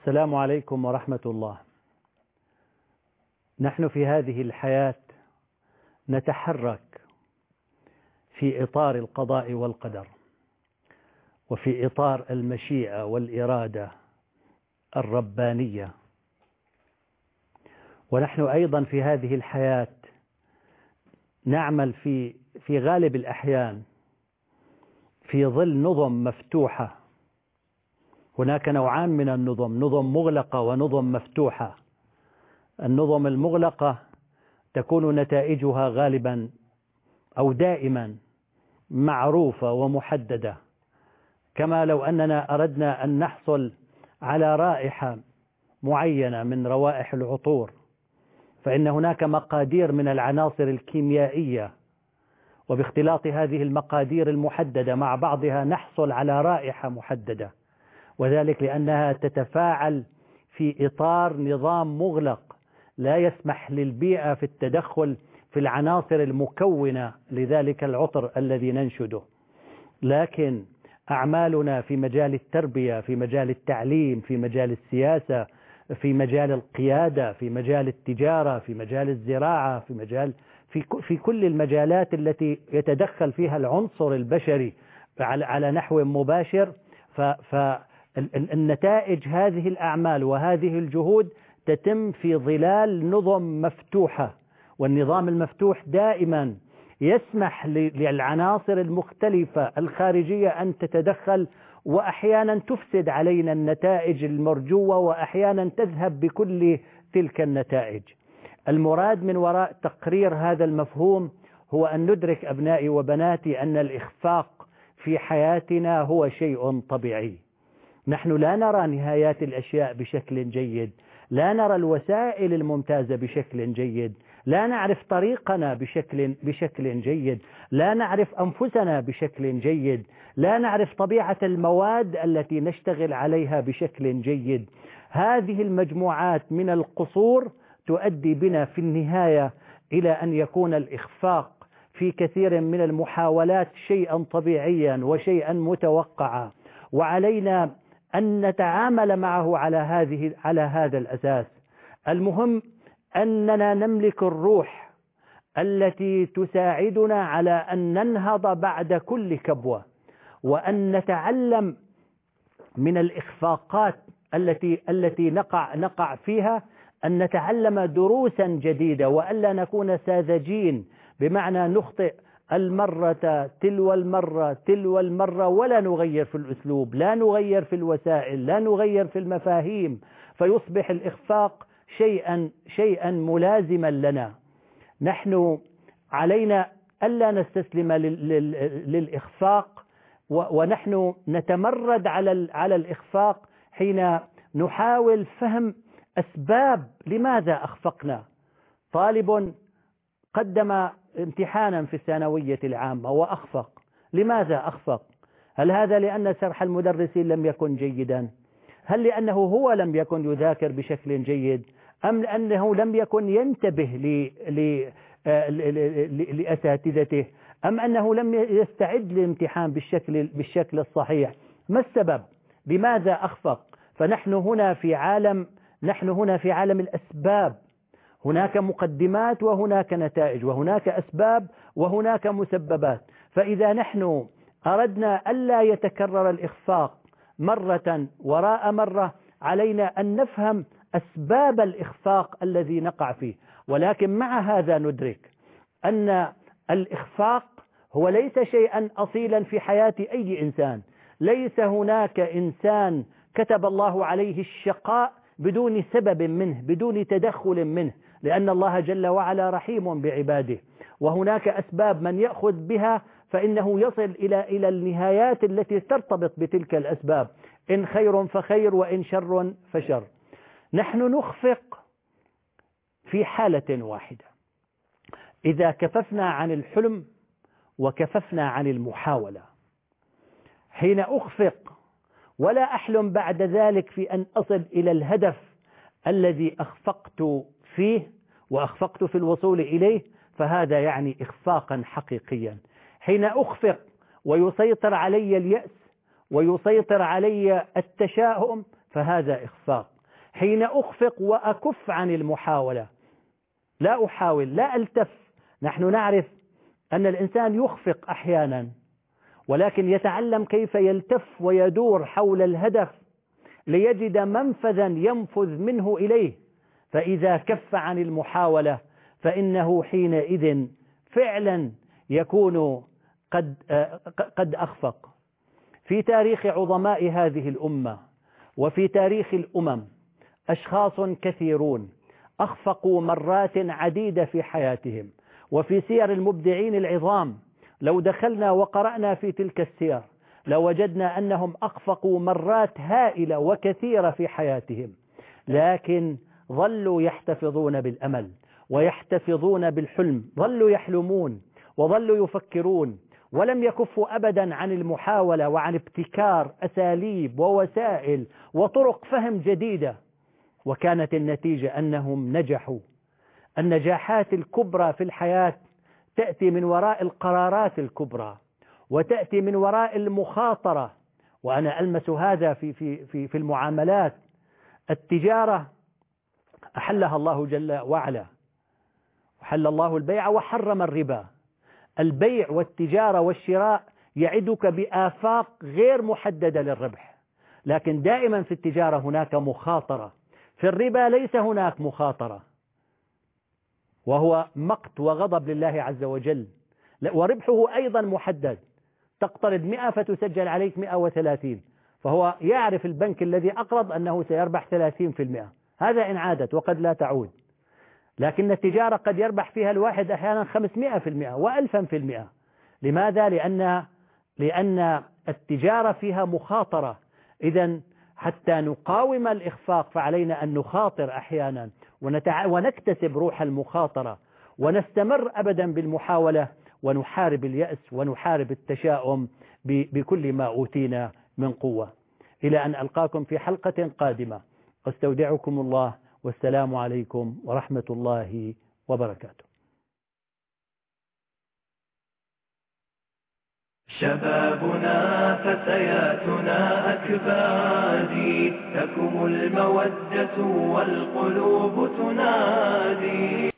السلام عليكم ورحمة الله. نحن في هذه الحياة نتحرك في إطار القضاء والقدر، وفي إطار المشيئة والإرادة الربانية، ونحن أيضا في هذه الحياة نعمل في غالب الأحيان في ظل نظم مفتوحة. هناك نوعان من النظم، نظم مغلقة ونظم مفتوحة. النظم المغلقة تكون نتائجها غالبا أو دائما معروفة ومحددة، كما لو أننا أردنا أن نحصل على رائحة معينة من روائح العطور، فإن هناك مقادير من العناصر الكيميائية، وباختلاط هذه المقادير المحددة مع بعضها نحصل على رائحة محددة، وذلك لأنها تتفاعل في إطار نظام مغلق لا يسمح للبيئة في التدخل في العناصر المكونة لذلك العطر الذي ننشده. لكن أعمالنا في مجال التربية، في مجال التعليم، في مجال السياسة، في مجال القيادة، في مجال التجارة، في مجال الزراعة، في كل المجالات التي يتدخل فيها العنصر البشري على نحو مباشر، فالنتائج هذه الأعمال وهذه الجهود تتم في ظلال نظم مفتوحة. والنظام المفتوح دائما يسمح للعناصر المختلفة الخارجية أن تتدخل، وأحيانا تفسد علينا النتائج المرجوة، وأحيانا تذهب بكل تلك النتائج. المراد من وراء تقرير هذا المفهوم هو أن ندرك أبنائي وبناتي أن الإخفاق في حياتنا هو شيء طبيعي. نحن لا نرى نهايات الأشياء بشكل جيد، لا نرى الوسائل الممتازة بشكل جيد، لا نعرف طريقنا بشكل جيد، لا نعرف أنفسنا بشكل جيد، لا نعرف طبيعة المواد التي نشتغل عليها بشكل جيد. هذه المجموعات من القصور تؤدي بنا في النهاية إلى أن يكون الإخفاق في كثير من المحاولات شيئا طبيعيا وشيئا متوقعا، وعلينا أن نتعامل معه على هذا الأساس. المهم أننا نملك الروح التي تساعدنا على أن ننهض بعد كل كبوة، وأن نتعلم من الإخفاقات التي نقع فيها، أن نتعلم دروسا جديدة، وألا نكون ساذجين، بمعنى نخطئ المرة تلو المرة ولا نغير في الأسلوب، لا نغير في الوسائل، لا نغير في المفاهيم، فيصبح الإخفاق شيئا ملازما لنا. نحن علينا ألا نستسلم للإخفاق، ونحن نتمرد على الإخفاق حين نحاول فهم أسباب لماذا أخفقنا. طالب قدم امتحانا في الثانوية العامة وأخفق. لماذا أخفق؟ هل هذا لأن شرح المدرسين لم يكن جيدا؟ هل لأنه هو لم يكن يذاكر بشكل جيد؟ أم لأنه لم يكن ينتبه لأساتذته؟ أم أنه لم يستعد للامتحان بالشكل الصحيح؟ ما السبب؟ لماذا أخفق؟ فنحن هنا في عالم الأسباب. هناك مقدمات وهناك نتائج، وهناك أسباب وهناك مسببات. فإذا نحن أردنا ألا يتكرر الإخفاق مرة وراء مرة، علينا أن نفهم أسباب الإخفاق الذي نقع فيه. ولكن مع هذا ندرك أن الإخفاق هو ليس شيئا أصيلا في حياة أي إنسان. ليس هناك إنسان كتب الله عليه الشقاء بدون سبب منه، بدون تدخل منه، لأن الله جل وعلا رحيم بعباده. وهناك أسباب من يأخذ بها فإنه يصل إلى النهايات التي ترتبط بتلك الأسباب، إن خير فخير وإن شر فشر. نحن نخفق في حالة واحدة: إذا كففنا عن الحلم وكففنا عن المحاولة. حين أخفق ولا أحلم بعد ذلك في أن أصل إلى الهدف الذي أخفقت فيه وأخفقت في الوصول إليه، فهذا يعني إخفاقا حقيقيا. حين أخفق ويسيطر علي اليأس ويسيطر علي التشاؤم، فهذا إخفاق. حين أخفق وأكف عن المحاولة، لا أحاول، لا ألتف. نحن نعرف أن الإنسان يخفق أحيانا، ولكن يتعلم كيف يلتف ويدور حول الهدف ليجد منفذا ينفذ منه إليه. فإذا كف عن المحاولة فإنه حينئذ فعلا يكون قد أخفق. في تاريخ عظماء هذه الأمة وفي تاريخ الأمم أشخاص كثيرون أخفقوا مرات عديدة في حياتهم، وفي سير المبدعين العظام لو دخلنا وقرأنا في تلك السير لوجدنا أنهم أخفقوا مرات هائلة وكثيرة في حياتهم، لكن ظلوا يحتفظون بالأمل ويحتفظون بالحلم، ظلوا يحلمون وظلوا يفكرون، ولم يكفوا أبدا عن المحاولة وعن ابتكار أساليب ووسائل وطرق فهم جديدة. وكانت النتيجة أنهم نجحوا. النجاحات الكبرى في الحياة تأتي من وراء القرارات الكبرى، وتأتي من وراء المخاطرة. وأنا ألمس هذا في المعاملات. التجارة أحلها الله جل وعلا، وحل الله البيع وحرم الربا. البيع والتجارة والشراء يعدك بآفاق غير محددة للربح، لكن دائما في التجارة هناك مخاطرة. في الربا ليس هناك مخاطرة، وهو مقت وغضب لله عز وجل، وربحه أيضا محدد. تقترض 100 فتسجل عليك 130، فهو يعرف البنك الذي أقرض أنه سيربح 30%، هذا إن عادت وقد لا تعود. لكن التجارة قد يربح فيها الواحد أحيانا 500% و1000%. لماذا؟ لأن التجارة فيها مخاطرة. إذن حتى نقاوم الإخفاق فعلينا أن نخاطر أحيانا ونكتسب روح المخاطرة، ونستمر أبدا بالمحاولة، ونحارب اليأس ونحارب التشاؤم بكل ما أوتينا من قوة. إلى أن ألقاكم في حلقة قادمة، أستودعكم الله، والسلام عليكم ورحمة الله وبركاته. شبابنا فتياتنا أكبادي، لكم المودة والقلوب تنادي.